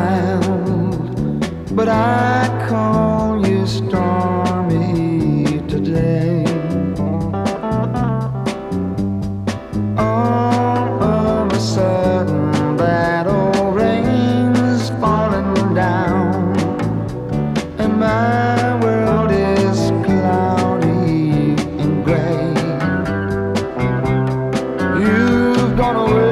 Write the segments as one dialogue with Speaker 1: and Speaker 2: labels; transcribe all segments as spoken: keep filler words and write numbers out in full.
Speaker 1: mild, but I call you stormy today. All of a sudden that old rain's falling down, and my world is cloudy and gray. You've gone away.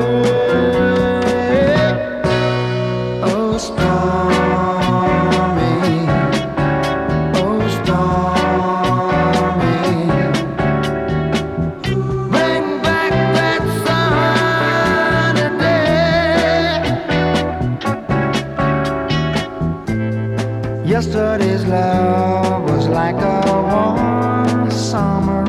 Speaker 1: Oh, stormy, oh, stormy, bring back that sunny day. Yesterday's love was like a warm summer